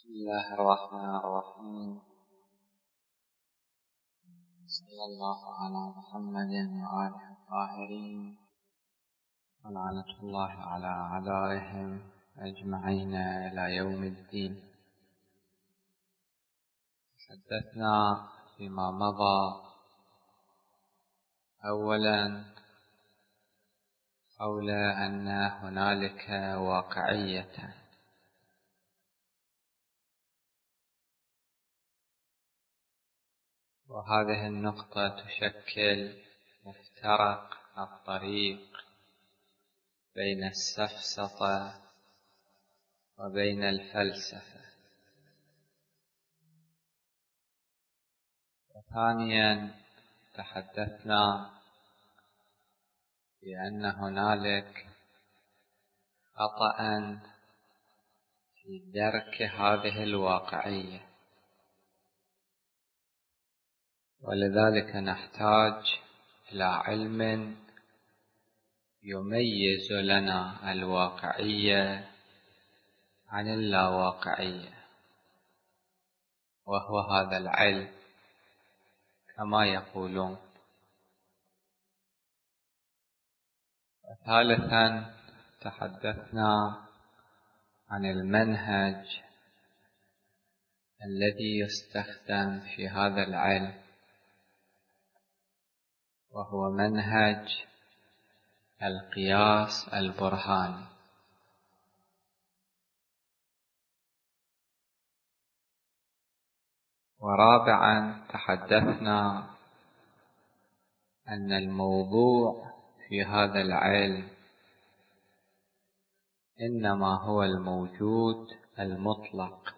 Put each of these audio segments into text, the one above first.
بسم الله الرحمن الرحيم. صلى الله على محمد وآله الطاهرين ولعنة الله على أعدائهم أجمعين إلى يوم الدين. تحدثنا فيما مضى أولا حول أن هنالك واقعية، وهذه النقطة تشكل مفترق الطريق بين السفسطة وبين الفلسفة. وثانيا تحدثنا بأن هنالك خطأ في درك هذه الواقعية، ولذلك نحتاج إلى علم يميز لنا الواقعية عن اللاواقعية، وهو هذا العلم كما يقولون. وثالثا تحدثنا عن المنهج الذي يستخدم في هذا العلم، وهو منهج القياس البرهاني. ورابعا تحدثنا أن الموضوع في هذا العلم إنما هو الموجود المطلق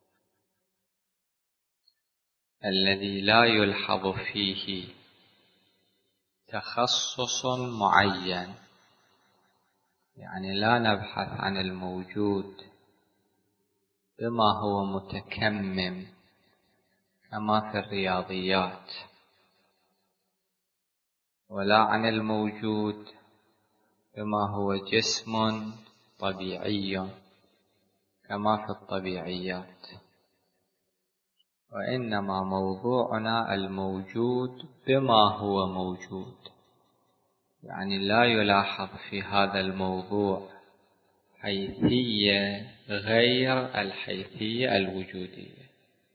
الذي لا يلحظ فيه تخصص معين، يعني لا نبحث عن الموجود بما هو متكمم كما في الرياضيات، ولا عن الموجود بما هو جسم طبيعي كما في الطبيعيات، وإنما موضوعنا الموجود بما هو موجود، يعني لا يلاحظ في هذا الموضوع حيثية غير الحيثية الوجودية.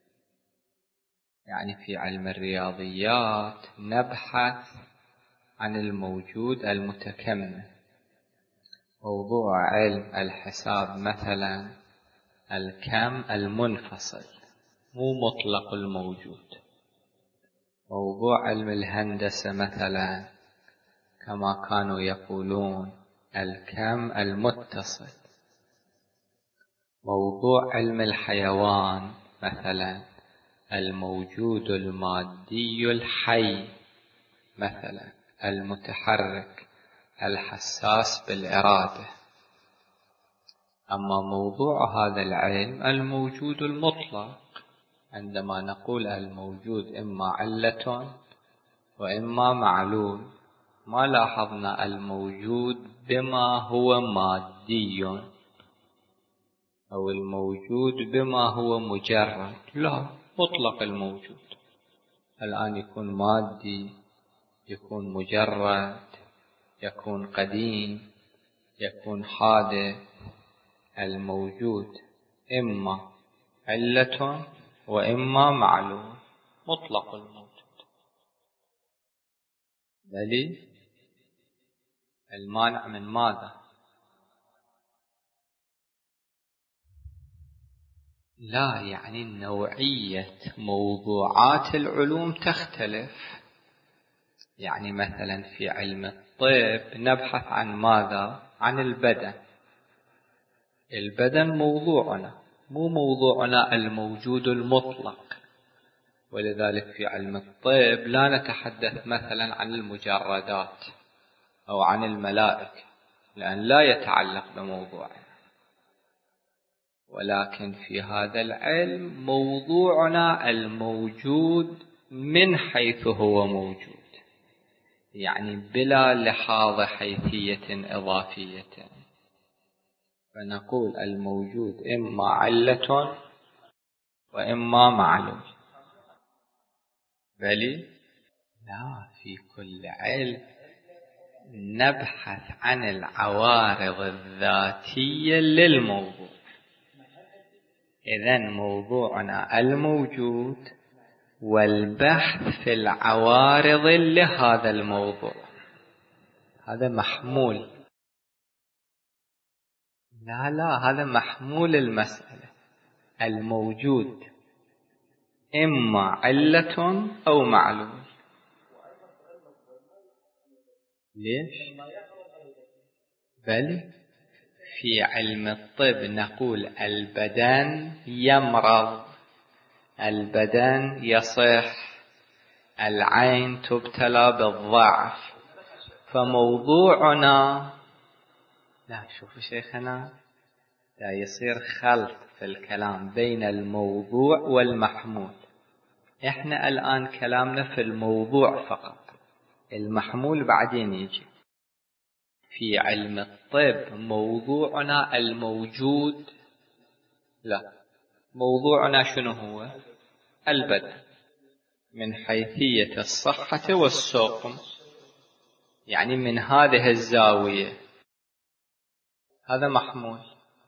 يعني في علم الرياضيات نبحث عن الموجود المتكمل. موضوع علم الحساب مثلا الكم المنفصل، مو مطلق الموجود. موضوع علم الهندسة مثلا كما كانوا يقولون الكم المتصل. موضوع علم الحيوان مثلا الموجود المادي الحي، مثلا المتحرك الحساس بالإرادة. أما موضوع هذا العلم الموجود المطلق، عندما نقول الموجود إما علة وإما معلول، ما لاحظنا الموجود بما هو مادي أو الموجود بما هو مجرد، لا، مطلق الموجود. الآن يكون مادي، يكون مجرد، يكون قديم، يكون حادث. الموجود إما علة وإما معلول، مطلق الموجود. بل المانع من ماذا؟ لا، يعني نوعية موضوعات العلوم تختلف. يعني مثلا في علم الطب نبحث عن ماذا؟ عن البدن. البدن موضوعنا، مو موضوعنا الموجود المطلق. ولذلك في علم الطب لا نتحدث مثلا عن المجردات أو عن الملائكة، لأن لا يتعلق بموضوعنا. ولكن في هذا العلم موضوعنا الموجود من حيث هو موجود، يعني بلا لحاظ حيثية إضافية. فنقول الموجود إما علة وإما معلول. بل لا، في كل علم نبحث عن العوارض الذاتية للموضوع. إذن موضوعنا الموجود والبحث في العوارض لهذا الموضوع، هذا محمول. لا، هذا محمول المسألة. الموجود إما علة أو معلول. ليش؟ بل في علم الطب نقول البدن يمرض، البدن يصح، العين تبتلى بالضعف. فموضوعنا، لا شوفوا شيخنا، لا يصير خلط في الكلام بين الموضوع والمحمول. احنا الآن كلامنا في الموضوع فقط، المحمول بعدين يجي. في علم الطب موضوعنا الموجود، لا، موضوعنا شنو هو؟ البدن من حيثية الصحة والسقم، يعني من هذه الزاوية، هذا محمول.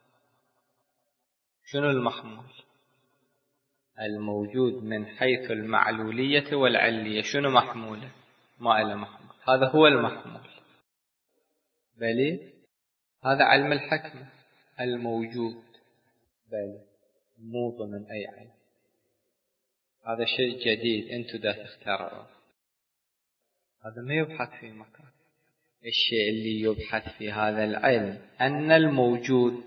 شنو المحمول؟ الموجود من حيث المعلولية والعلية، شنو محموله؟ ما إلا محمول، هذا هو المحمول. بلي هذا علم الحكمة، الموجود. بلي مو ضمن أي علم، هذا شيء جديد أنتوا دا تخترعوا، هذا ما يبحث في مكان. الشيء اللي يبحث في هذا العلم أن الموجود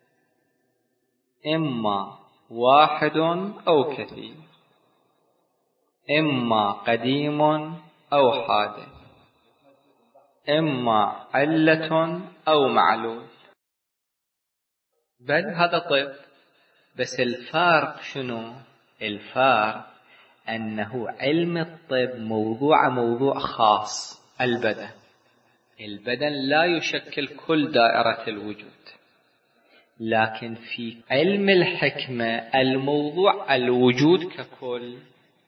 إما واحد أو كثير، إما قديم أو حادث، إما علة أو معلول. بل هذا طب، بس الفارق شنو؟ الفارق أنه علم الطب موضوع خاص، البدن لا يشكل كل دائرة الوجود. لكن في علم الحكمة الموضوع الوجود ككل،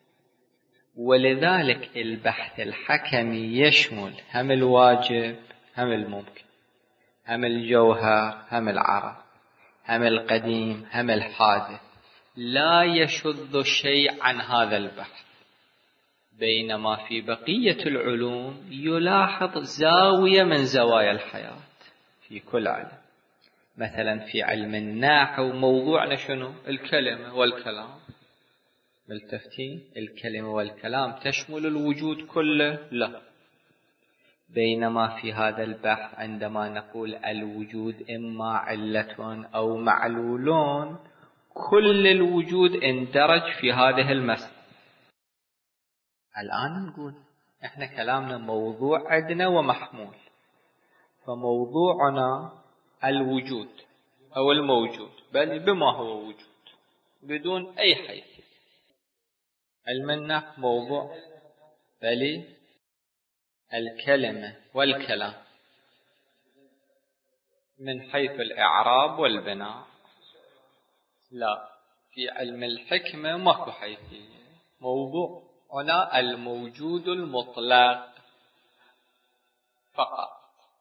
ولذلك البحث الحكمي يشمل هم الواجب هم الممكن، هم الجوهر هم العرض، هم القديم هم الحادث، لا يشذ شيء عن هذا البحث. بينما في بقية العلوم يلاحظ زاوية من زوايا الحياة في كل علم. مثلا في علم النحو موضوعنا شنو؟ الكلمة والكلام. ملتفتين؟ الكلمة والكلام تشمل الوجود كله؟ لا. بينما في هذا البحث عندما نقول الوجود إما علة أو معلولون، كل الوجود اندرج في هذه المسألة. الآن نقول إحنا كلامنا موضوع عندنا ومحمول، فموضوعنا الوجود أو الموجود، بل بما هو وجود بدون أي حيث. علم النحو موضوع، بل الكلمة والكلام من حيث الإعراب والبناء. لا، في علم الحكمة ماكو حيثية، موضوعنا الموجود المطلق فقط.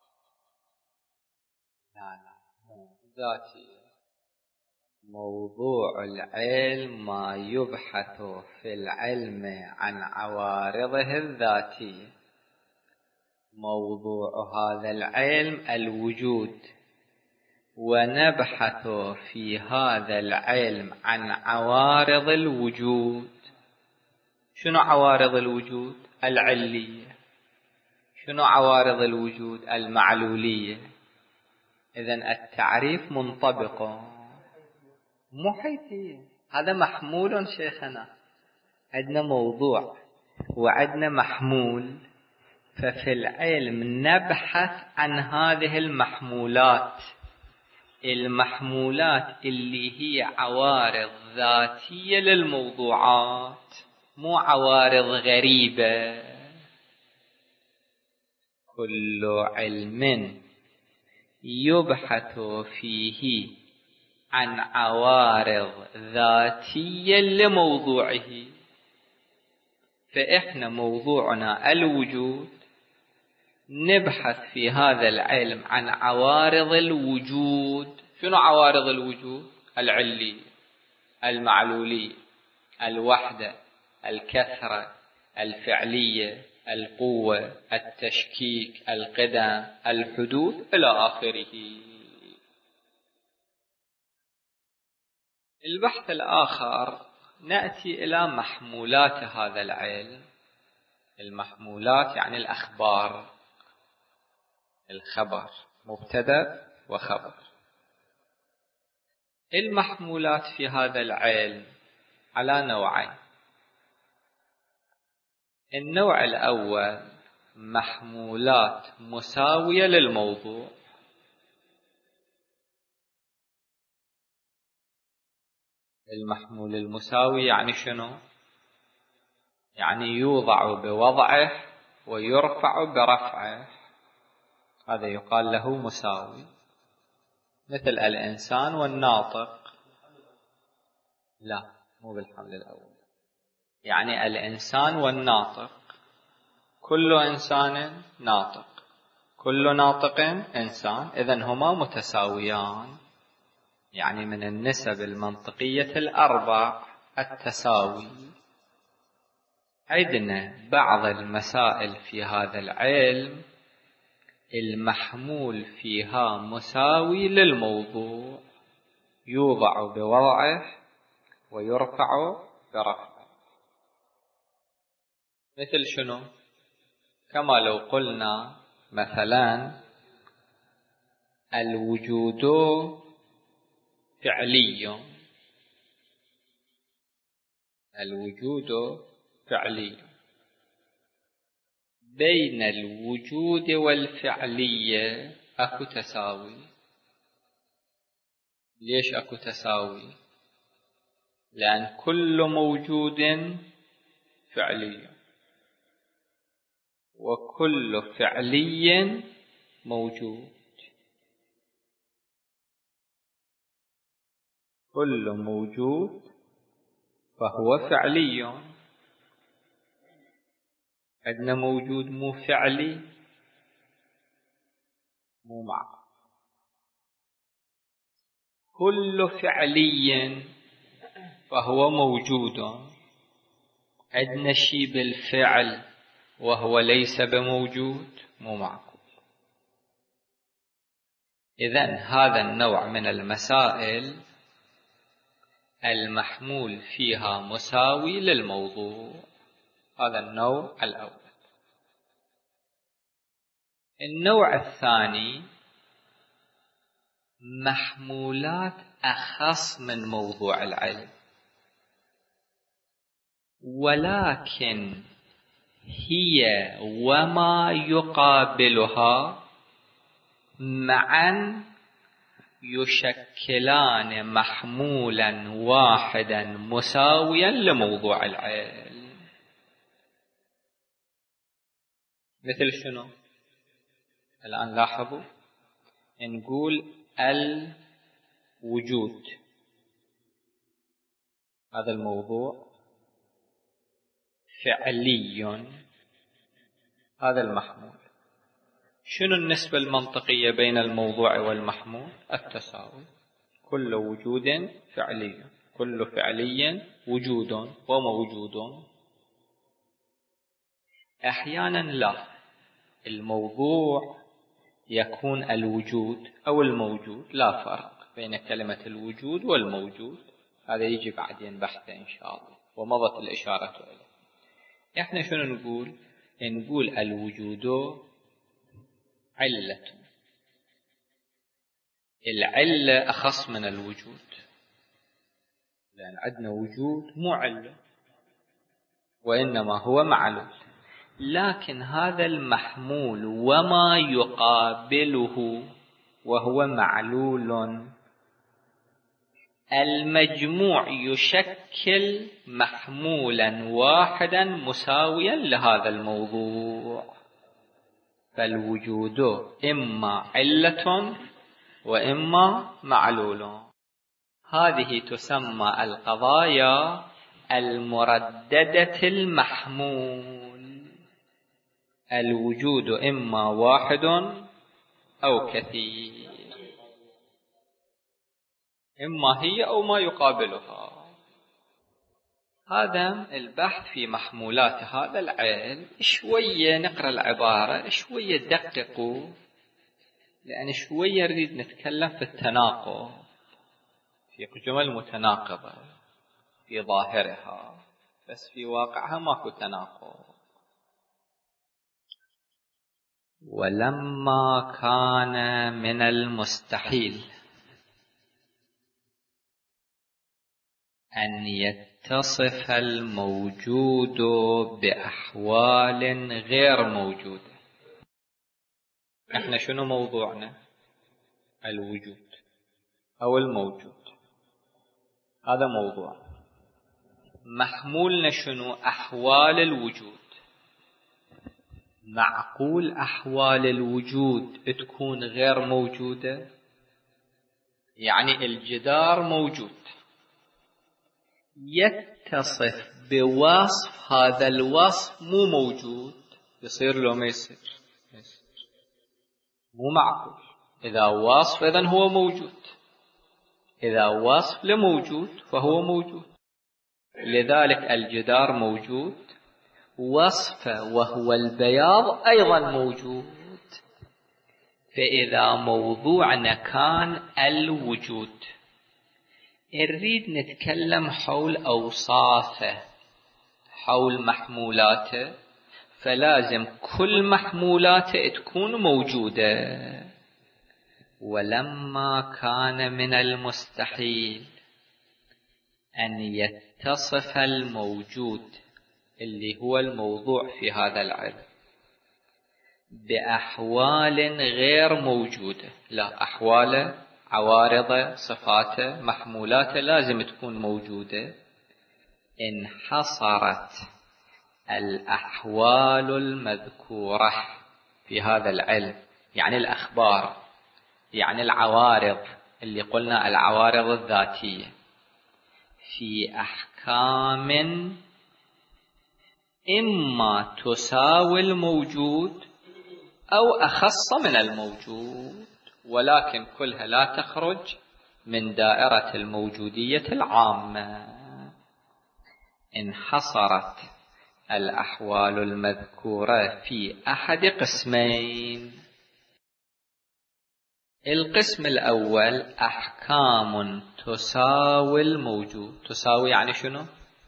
لا ذاتي. موضوع العلم ما يبحث في العلم عن عوارضه الذاتية. موضوع هذا العلم الوجود، ونبحث في هذا العلم عن عوارض الوجود. شنو عوارض الوجود؟ العلية. شنو عوارض الوجود؟ المعلولية. إذن التعريف منطبق، مو حيثية. هذا محمول شيخنا، عندنا موضوع وعندنا محمول، ففي العلم نبحث عن هذه المحمولات، المحمولات اللي هي عوارض ذاتية للموضوعات، مو عوارض غريبة. كل علم يبحث فيه عن عوارض ذاتية لموضوعه. فإحنا موضوعنا الوجود، نبحث في هذا العلم عن عوارض الوجود. شنو عوارض الوجود؟ العلية، المعلولية، الوحدة، الكثرة، الفعلية، القوة، التشكيك، القدم، الحدوث إلى آخره. البحث الآخر نأتي إلى محمولات هذا العلم. المحمولات يعني الأخبار، الخبر، مبتدأ وخبر. المحمولات في هذا العلم على نوعين. النوع الأول محمولات مساوية للموضوع. المحمول المساوي يعني شنو؟ يعني يوضع بوضعه ويرفع برفعه، هذا يقال له مساوي. مثل الإنسان والناطق. لا، مو بالحمل الأول. يعني الإنسان والناطق، كل إنسان ناطق، كل ناطق إنسان، إذن هما متساويان. يعني من النسب المنطقية الأربع التساوي. عندنا بعض المسائل في هذا العلم المحمول فيها مساوي للموضوع، يوضع بوضعه ويرفع برفعه. مثل شنو؟ كما لو قلنا مثلا الوجود فعلي. الوجود فعلي. بين الوجود والفعلية أكو تساوي. ليش أكو تساوي؟ لأن كل موجود فعلي وكل فعلي موجود. كل موجود فهو فعلي. عندنا موجود مو فعلي، مو معه. كل فعلي فهو موجود. عندنا شيء بالفعل وهو ليس بموجود، مو معقول. إذن هذا النوع من المسائل المحمول فيها مساوي للموضوع. هذا النوع الأول. النوع الثاني محمولات أخص من موضوع العلم، ولكن هي وما يقابلها معا يشكلان محمولا واحدا مساويا لموضوع العلم. مثل شنو؟ الآن لاحظوا، نقول الوجود، هذا الموضوع فعلي، هذا المحمول. شنو النسبة المنطقية بين الموضوع والمحمول؟ التساوي. كل وجود فعلي، كل فعلي وجود وموجود. أحيانا لا، الموضوع يكون الوجود أو الموجود، لا فرق بين كلمة الوجود والموجود. هذا يجي بعدين بحثه إن شاء الله، ومضت الإشارة إليه. إحنا شنو نقول؟ نقول الوجود علة. العلة أخص من الوجود، لأن عندنا وجود مو علة وإنما هو معلول. لكن هذا المحمول وما يقابله وهو معلول، المجموع يشكل محمولا واحدا مساويا لهذا الموضوع. فالوجود إما علة وإما معلول. هذه تسمى القضايا المرددة المحمول. الوجود إما واحد أو كثير، إما هي أو ما يقابلها. هذا البحث في محمولات هذا العلم. شوية نقرأ العبارة، شوية دققوا، لأن شوية نريد نتكلم في التناقض، في جمل متناقضة في ظاهرها بس في واقعها ماكو تناقض. ولما كان من المستحيل أن يتصف الموجود بأحوال غير موجودة. احنا شنو موضوعنا؟ الوجود أو الموجود، هذا موضوع. محمولنا شنو؟ أحوال الوجود. معقول أحوال الوجود تكون غير موجودة؟ يعني الجدار موجود يتصف بوصف، هذا الوصف مو موجود، يصير لو ما يصير؟ مو معقول. إذا وصف إذن هو موجود، إذا وصف لموجود فهو موجود. لذلك الجدار موجود، وصفه وهو البياض أيضا موجود. فإذا موضوعنا كان الوجود، نريد نتكلم حول أوصافه، حول محمولاته، فلازم كل محمولاته تكون موجودة. ولما كان من المستحيل أن يتصف الموجود اللي هو الموضوع في هذا العلم بأحوال غير موجودة، لا، أحواله، عوارضه، صفاته، محمولاته لازم تكون موجودة. انحصرت الأحوال المذكورة في هذا العلم، يعني الأخبار، يعني العوارض اللي قلنا العوارض الذاتية، في أحكام إما تساوي الموجود أو أخص من الموجود، ولكن كلها لا تخرج من دائرة الموجودية العامة. انحصرت الأحوال المذكورة في أحد قسمين. القسم الأول أحكام تساوي الموجود. تساوي يعني شنو؟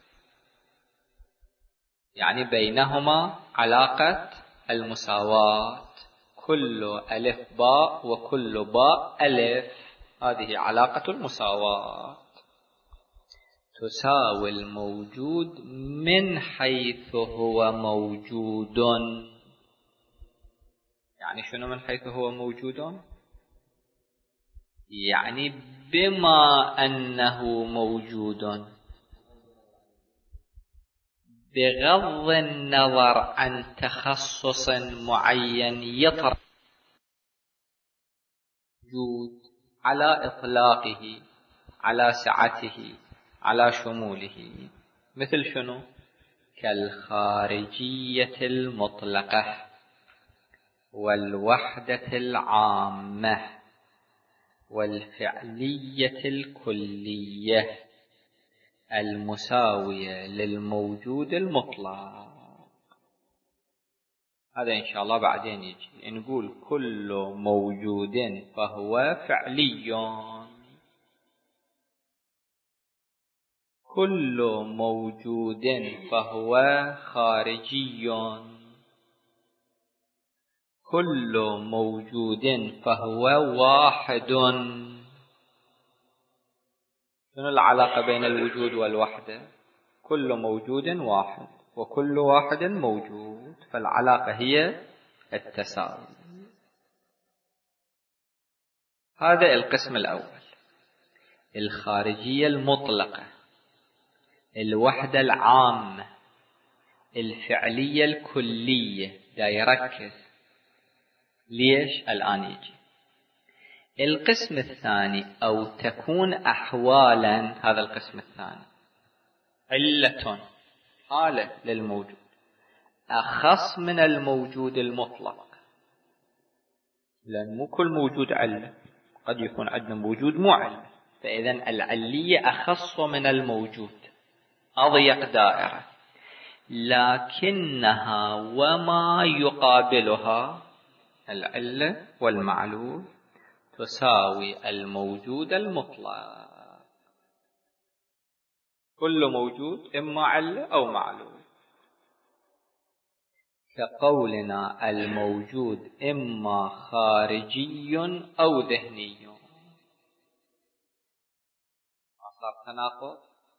يعني بينهما علاقة المساواة، كل ألف باء وكل باء ألف، هذه علاقة المساواة. تساوي الموجود من حيث هو موجود. يعني شنو من حيث هو موجود؟ يعني بما أنه موجود، بغض النظر عن تخصص معين يطرح وجود على إطلاقه، على سعته، على شموله. مثل شنو؟ كالخارجية المطلقة والوحدة العامة والفعلية الكلية المساوية للموجود المطلق. هذا إن شاء الله بعدين يجي نقول كل موجود فهو فعلي، كل موجود فهو خارجي، كل موجود فهو واحد. شنو العلاقة بين الوجود والوحدة؟ كل موجود واحد وكل واحد موجود، فالعلاقة هي التساوي. هذا القسم الأول، الخارجية المطلقة، الوحدة العامة، الفعلية الكلية. دا يركز ليش الآن يجي القسم الثاني أو تكون أحوالا، هذا القسم الثاني علة حالة للموجود أخص من الموجود المطلق، لأن مو كل موجود علة، قد يكون عندنا موجود مو علة، فإذا العلية أخص من الموجود، أضيق دائرة، لكنها وما يقابلها العلة والمعلول تساوي الموجود المطلق. كل موجود إما علة أو معلول، كقولنا الموجود إما خارجي أو ذهني. ما صار تناقض؟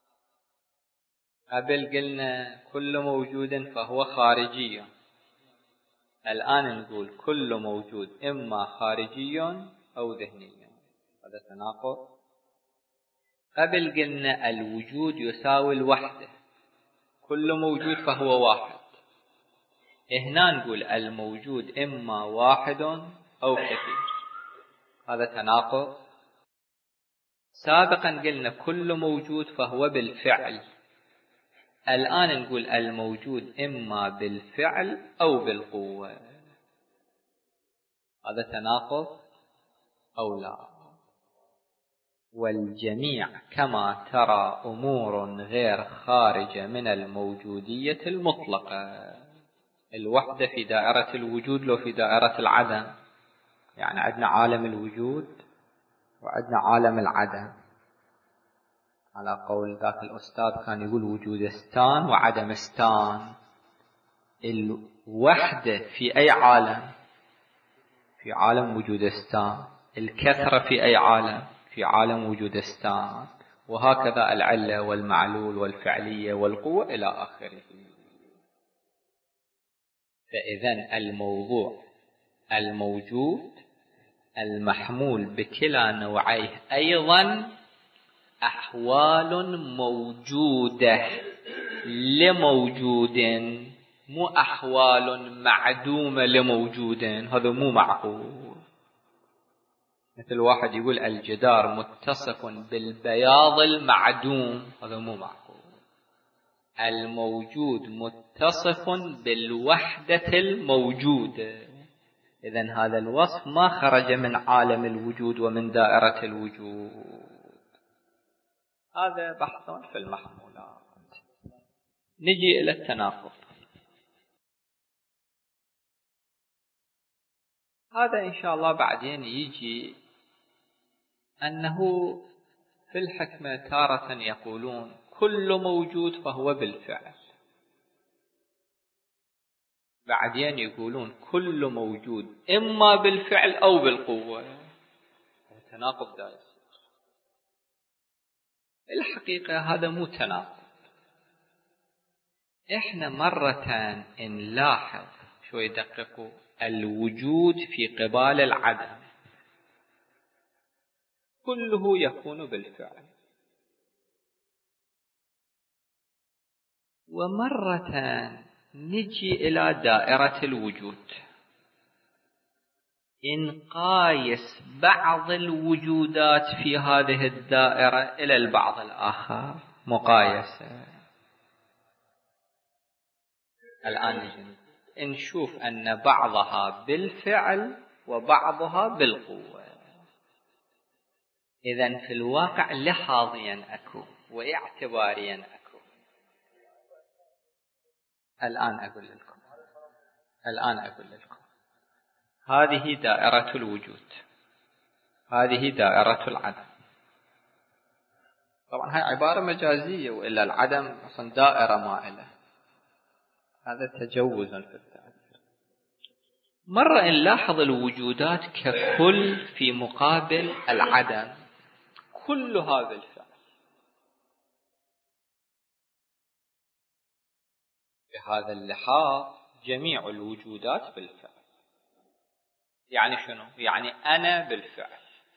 قبل قلنا كل موجود فهو خارجي، الآن نقول كل موجود إما خارجي أو ذهني، هذا تناقض. قبل قلنا الوجود يساوي الوحدة، كل موجود فهو واحد، هنا نقول الموجود إما واحد أو كثير، هذا تناقض. سابقا قلنا كل موجود فهو بالفعل، الآن نقول الموجود إما بالفعل أو بالقوة، هذا تناقض أو لا؟ والجميع كما ترى أمور غير خارجة من الموجودية المطلقة. الوحدة في دائرة الوجود لو في دائرة العدم، يعني عندنا عالم الوجود وعندنا عالم العدم، على قول ذاك الأستاذ كان يقول وجودستان وعدمستان. الوحدة في أي عالم؟ في عالم وجودستان. الكثرة في أي عالم؟ في عالم وجودستان. وهكذا العلة والمعلول والفعلية والقوة إلى آخره. فإذن الموضوع الموجود المحمول بكلا نوعيه أيضا أحوال موجودة لموجود، مو أحوال معدومة لموجود، هذا مو معقول. مثل واحد يقول الجدار متصف بالبياض المعدوم، هذا مو معقول. الموجود متصف بالوحدة الموجودة، إذن هذا الوصف ما خرج من عالم الوجود ومن دائرة الوجود. هذا بحث في المحمولات. نجي إلى التناقض. هذا إن شاء الله بعدين يجي أنه في الحكمة تارة يقولون كل موجود فهو بالفعل، بعدين يقولون كل موجود إما بالفعل أو بالقوة. تناقض دائر. الحقيقة هذا مو تناقض. إحنا مرة نلاحظ شوي دققوا الوجود في قبال العدم كله يكون بالفعل، ومرة نجي إلى دائرة الوجود نقايس بعض الوجودات في هذه الدائرة إلى البعض الآخر مقايسة. الآن نشوف أن بعضها بالفعل وبعضها بالقوة. إذن في الواقع لحاظيا أكو واعتباريا أكو. الآن أقول لكم هذه دائرة الوجود، هذه دائرة العدم. طبعا هاي عبارة مجازية، وإلا العدم أصلا دائرة مائلة، هذا تجوز في التعبير. مرة نلاحظ الوجودات ككل في مقابل العدم كلها بالفعل. بهذا اللحاظ جميع الوجودات بالفعل. يعني شنو؟ يعني أنا بالفعل،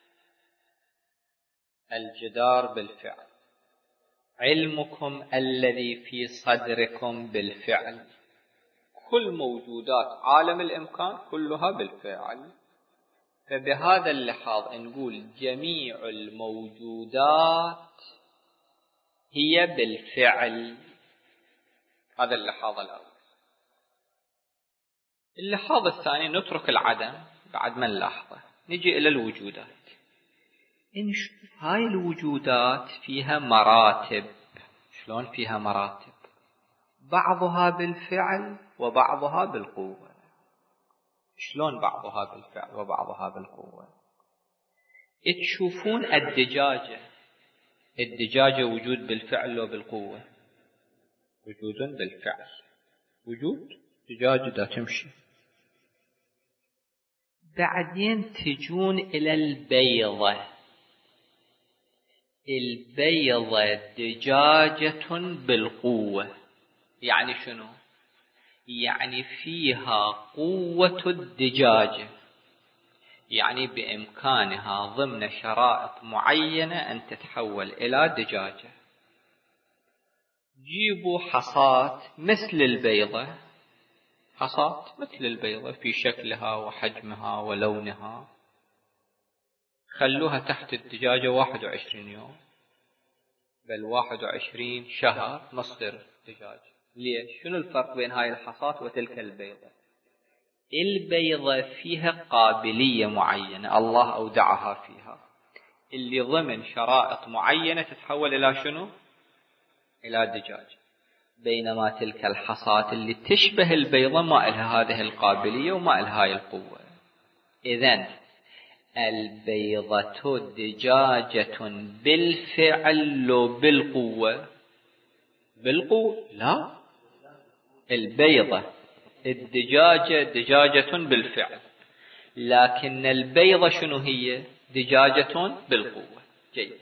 الجدار بالفعل، علمكم الذي في صدركم بالفعل، كل موجودات عالم الإمكان كلها بالفعل. فبهذا اللحاظ نقول جميع الموجودات هي بالفعل. هذا اللحاظ الأول. اللحاظ الثاني نترك العدم بعد ما نلاحظه، نجي إلى الوجودات. نشوف هاي الوجودات فيها مراتب. شلون فيها مراتب؟ بعضها بالفعل وبعضها بالقوة. شلون بعضها بالفعل وبعضها بالقوة؟ تشوفون الدجاجة وجود بالفعل وبالقوة. وجود بالفعل، وجود دجاجة دا تمشي. بعدين تجون إلى البيضة. البيضة دجاجة بالقوة. يعني شنو؟ يعني فيها قوة الدجاجة، يعني بإمكانها ضمن شرائط معينة أن تتحول إلى دجاجة. جيبوا حصاة مثل البيضة، حصاة مثل البيضة في شكلها وحجمها ولونها، خلوها تحت الدجاجة 21 يوم بل 21 شهر مصدر دجاج. ليش؟ شنو الفرق بين هاي الحصاة وتلك البيضة؟ البيضة فيها قابلية معينة الله أودعها فيها، اللي ضمن شرائط معينة تتحول إلى شنو؟ إلى دجاج. بينما تلك الحصاة اللي تشبه البيضة ما إلها هذه القابلية وما إلها هاي القوة. إذن البيضة دجاجة بالفعل وبالقوة. بالقوة لا، البيضة الدجاجة دجاجة بالفعل، لكن البيضة شنو هي؟ دجاجة بالقوة. جيد.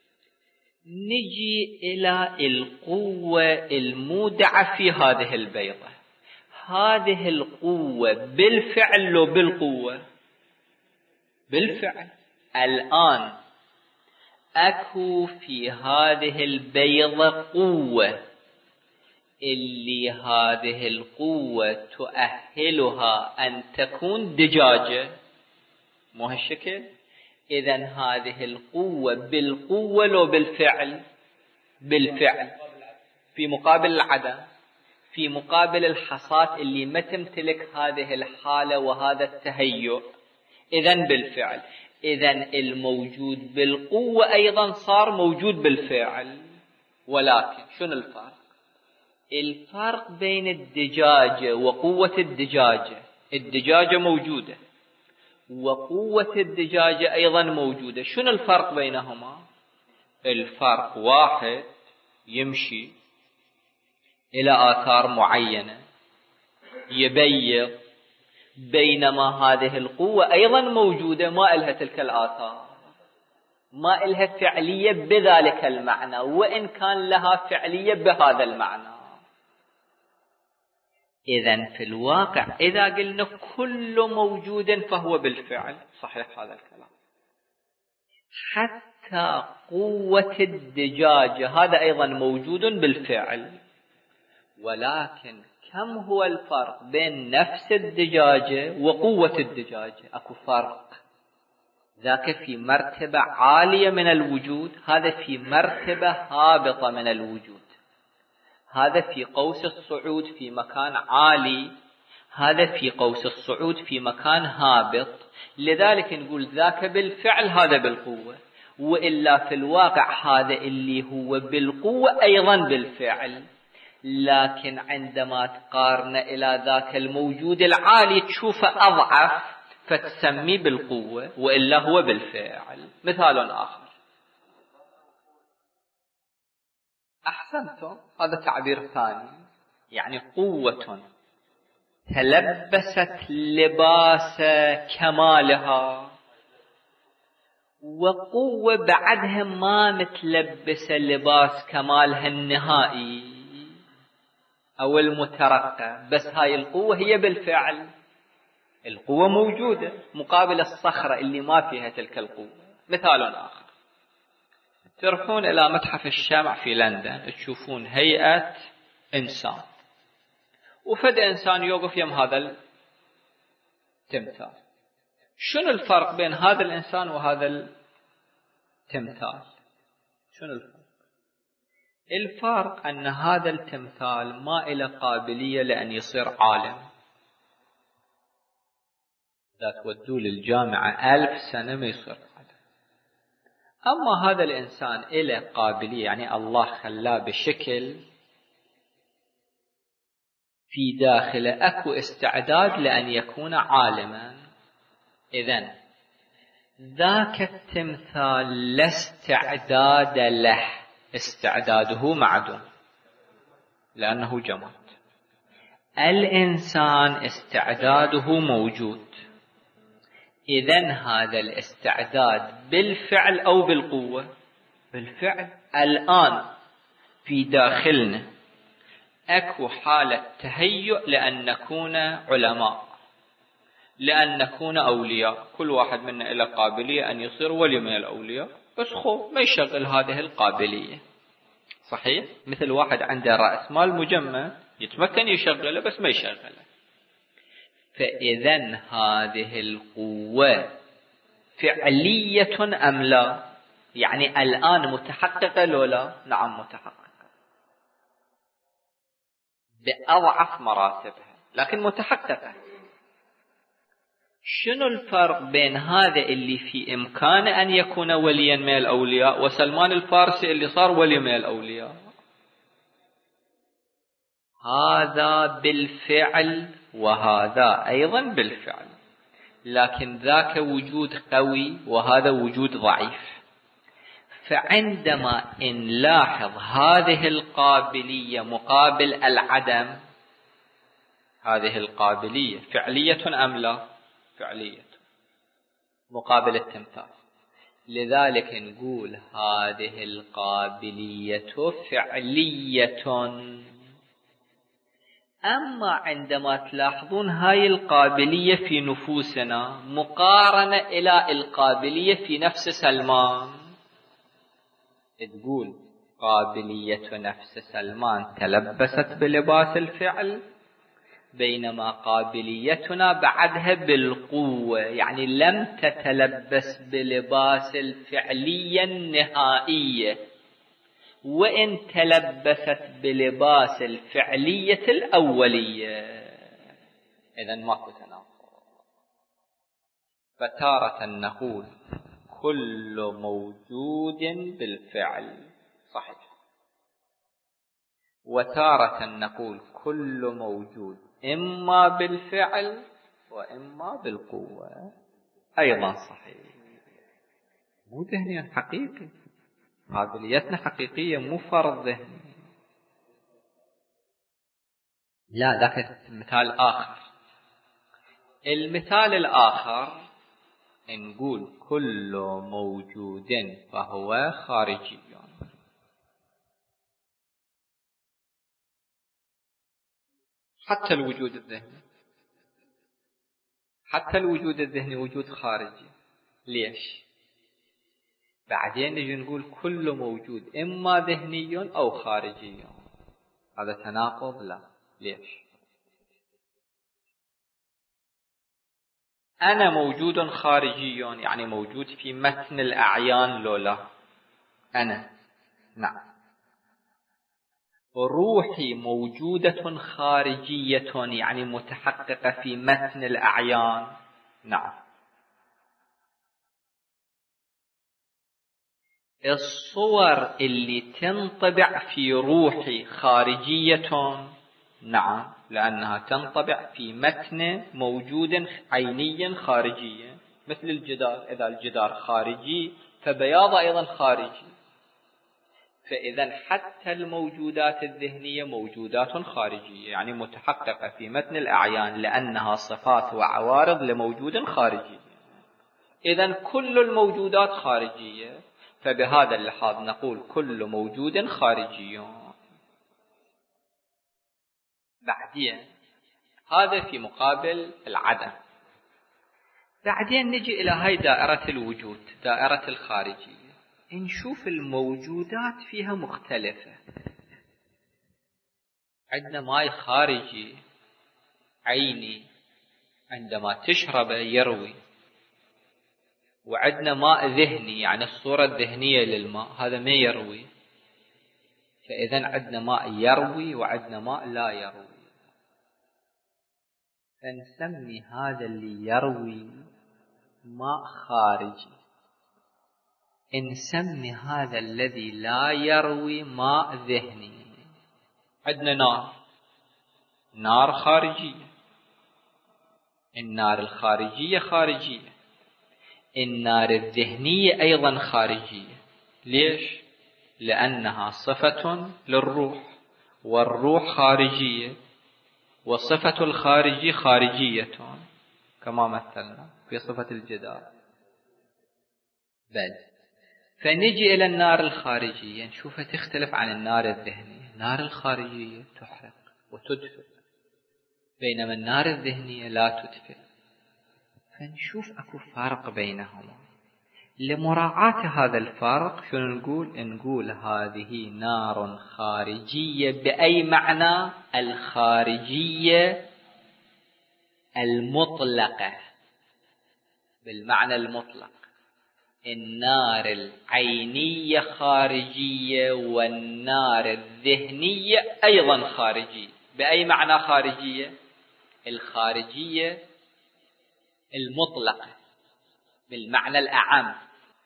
نجي إلى القوة المودعة في هذه البيضة. هذه القوة بالفعل وبالقوة. بالفعل. الآن أكو في هذه البيضة قوة، اللي هذه القوة تؤهلها أن تكون دجاجة، مو هالشكل؟ إذن هذه القوة بالقوة لو بالفعل؟ بالفعل، في مقابل العدم، في مقابل الحصاة اللي ما تمتلك هذه الحالة وهذا التهيؤ. إذن بالفعل. إذن الموجود بالقوة أيضا صار موجود بالفعل. ولكن شنو الفرق؟ الفرق بين الدجاجة وقوة الدجاجة، الدجاجة موجودة وقوة الدجاجة أيضا موجودة. شنو الفرق بينهما؟ الفرق واحد يمشي إلى آثار معينة يبيض، بينما هذه القوة أيضا موجودة ما إلها تلك الآثار، ما إلها فعلية بذلك المعنى، وإن كان لها فعلية بهذا المعنى. إذن في الواقع إذا قلنا كل موجود فهو بالفعل، صحيح هذا الكلام. حتى قوة الدجاجة هذا أيضا موجود بالفعل، ولكن كم هو الفرق بين نفس الدجاجة وقوة الدجاجة؟ أكو فرق. ذاك في مرتبة عالية من الوجود، هذا في مرتبة هابطة من الوجود. هذا في قوس الصعود في مكان عالي، هذا في قوس الصعود في مكان هابط. لذلك نقول ذاك بالفعل هذا بالقوة، وإلا في الواقع هذا اللي هو بالقوة أيضا بالفعل، لكن عندما تقارن إلى ذاك الموجود العالي تشوفه أضعف فتسميه بالقوة، وإلا هو بالفعل. مثال آخر. أحسنتم، هذا تعبير ثاني، يعني قوة تلبست لباس كمالها، وقوة بعدها ما متلبسة لباس كمالها النهائي أو المترقى، بس هاي القوة هي بالفعل. القوة موجودة مقابل الصخرة اللي ما فيها تلك القوة. مثال آخر، تروحون إلى متحف الشمع في لندن تشوفون هيئة إنسان، وفد إنسان يوقف يم هذا التمثال، شنو الفرق بين هذا الإنسان وهذا التمثال؟ شنو الفرق؟ الفرق أن هذا التمثال ما إلى قابلية لأن يصير عالم. إذا تودوا للجامعة 1000 سنة ما يصير عالم. أما هذا الإنسان إلى قابلية، يعني الله خلاه بشكل في داخله أكو استعداد لأن يكون عالما. إذن ذاك التمثال لا استعداد له، استعداده معدوم لأنه جماد. الإنسان استعداده موجود. إذن هذا الاستعداد بالفعل أو بالقوة؟ بالفعل. الآن في داخلنا أكو حالة تهيؤ لأن نكون علماء، لأن نكون أولياء. كل واحد منا إلى قابلية أن يصير ولي من الأولياء، بس ما يشغل هذه القابلية. صحيح؟ مثل واحد عنده رأس مال مجمد يتمكن يشغله بس ما يشغله. فإذن هذه القوة فعلية أم لا؟ يعني الآن متحققة لو لا؟ نعم متحققة بأضعف مراتبها، لكن متحققة. شنو الفرق بين هذا اللي في إمكانه أن يكون وليا من الأولياء وسلمان الفارسي اللي صار ولي من الأولياء؟ هذا بالفعل وهذا أيضا بالفعل، لكن ذاك وجود قوي وهذا وجود ضعيف. فعندما نلاحظ هذه القابلية مقابل العدم، هذه القابلية فعلية أم لا؟ فعلية مقابل التمثال. لذلك نقول هذه القابلية فعلية. أما عندما تلاحظون هاي القابلية في نفوسنا مقارنة إلى القابلية في نفس سلمان، تقول قابلية نفس سلمان تلبست بلباس الفعل، بينما قابليتنا بعدها بالقوة، يعني لم تتلبس بلباس الفعلية النهائية، وإن تلبست بلباس الفعلية الأولية. إذن ماكو تناقض. فتارة نقول كل موجود بالفعل، صحيح، وتارة نقول كل موجود إما بالفعل وإما بالقوة، أيضا صحيح. مو ذهنيا حقيقي، قابليتنا حقيقية مو فرض ذهني. لا، ذاك مثال آخر. المثال الآخر نقول كل موجود فهو خارجي. حتى الوجود الذهني، حتى الوجود الذهني وجود خارجي. ليش؟ بعدين نجي نقول كل موجود إما ذهني أو خارجي. هذا تناقض؟ لا. ليش؟ أنا موجود خارجي، يعني موجود في متن الأعيان لولا أنا، نعم. روحي موجودة خارجية، يعني متحققة في متن الأعيان، نعم. الصور اللي تنطبع في روحي خارجية، نعم، لأنها تنطبع في متن موجود عيني خارجي، مثل الجدار. إذا الجدار خارجي فبياض أيضا خارجي. فإذا حتى الموجودات الذهنية موجودات خارجية، يعني متحققة في متن الأعيان لأنها صفات وعوارض لموجود خارجي. إذا كل الموجودات خارجية، فبهذا اللحاظ نقول كل موجود خارجي. بعدين هذا في مقابل العدم. بعدين نجي إلى هاي دائرة الوجود، دائرة الخارجية. نشوف الموجودات فيها مختلفة. عندنا ماء خارجي عيني، عندما تشربه يروي، وعندنا ماء ذهني يعني الصورة الذهنية للماء، هذا ما يروي. فإذا عندنا ماء يروي وعندنا ماء لا يروي، فنسمي هذا اللي يروي ماء خارجي، نسمي هذا الذي لا يروي ماء ذهني. عندنا نار خارجية، النار الخارجية خارجية، النار الذهنية أيضا خارجية. ليش؟ لأنها صفة للروح، والروح خارجية، وصفة الخارجي خارجية كما مثلنا في صفة الجدار. بل فنجي إلى النار الخارجية نشوفها تختلف عن النار الذهنية. النار الخارجية تحرق وتدفئ، بينما النار الذهنية لا تدفئ. فنشوف أكو فرق بينهما. لمراعاة هذا الفرق شنو نقول هذه نار خارجية. بأي معنى؟ الخارجية المطلقة، بالمعنى المطلق. النار العينية خارجية والنار الذهنية أيضا خارجية. بأي معنى خارجية؟ الخارجية المطلقة بالمعنى الأعم.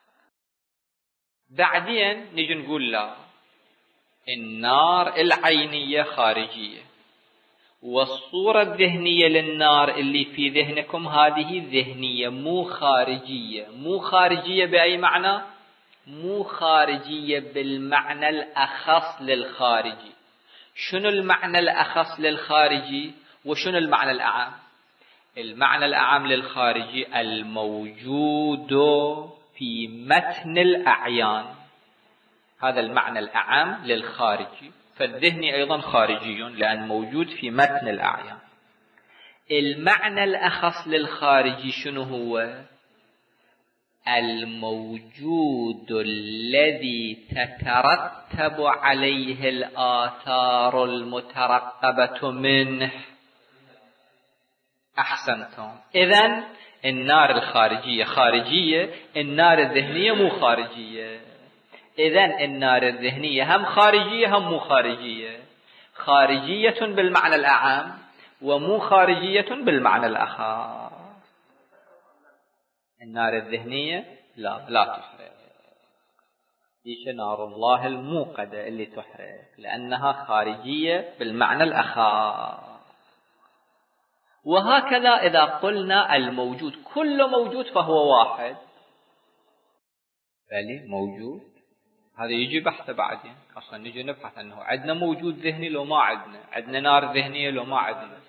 بعدين نجي نقول لا، النار العينية خارجية، والصورة الذهنية للنار اللي في ذهنكم هذه ذهنية مو خارجية. مو خارجية بأي معنى؟ مو خارجية بالمعنى الأخص للخارجي. شنو المعنى الأخص للخارجي وشنو المعنى الأعم؟ المعنى الأعم للخارجي الموجود في متن الأعيان، هذا المعنى الأعم للخارجي. فالذهني أيضا خارجي لأن موجود في متن الأعيان. المعنى الأخص للخارجي شنو هو؟ الموجود الذي تترتب عليه الآثار المترقبة منه. أحسنتم. إذن النار الخارجية خارجية، النار الذهنية مو خارجية. إذن النار الذهنية هم خارجية هم مو خارجية. خارجية بالمعنى الأعم ومو خارجية بالمعنى الأخص. النار الذهنية لا تحرق، هي نار الله الموقدة اللي تحرق لأنها خارجية بالمعنى الأخص. وهكذا إذا قلنا الموجود، كل موجود فهو واحد. بلي موجود، هذا يجي بحث بعدين. أصلا نجي نبحث أنه عندنا موجود ذهني لو ما عندنا نار ذهنية لو ما عندنا.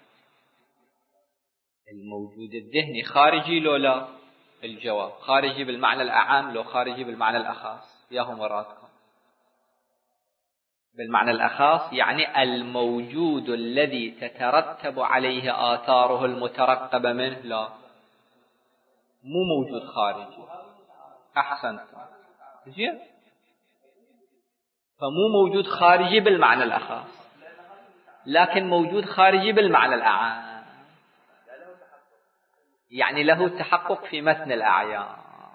الموجود الذهني خارجي لو لا؟ الجواب خارجي بالمعنى الأعام لو خارجي بالمعنى الأخص. ياهم مراتكم بالمعنى الأخص، يعني الموجود الذي تترتب عليه آثاره المترقبة منه لا، مو موجود خارجي. أحسنت، زين. فمو موجود خارجي بالمعنى الأخص، لكن موجود خارجي بالمعنى الأعام، يعني له تحقق في متن الأعيان.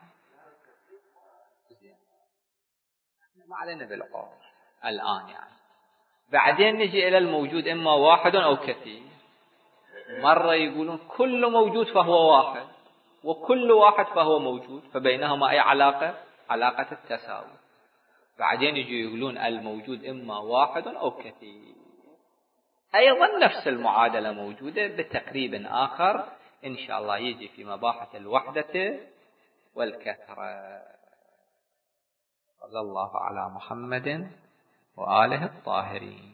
ما علينا بالقول الآن يعني. بعدين نجي إلى الموجود إما واحد أو كثير. مرة يقولون كل موجود فهو واحد، وكل واحد فهو موجود، فبينهما أي علاقة؟ علاقة التساوي. بعدين يجي يقولون الموجود إما واحد أو كثير. أيضا نفس المعادلة موجودة بتقريب آخر إن شاء الله يجي في مباحث الوحدة والكثرة. صلى الله على محمد وآله الطاهرين.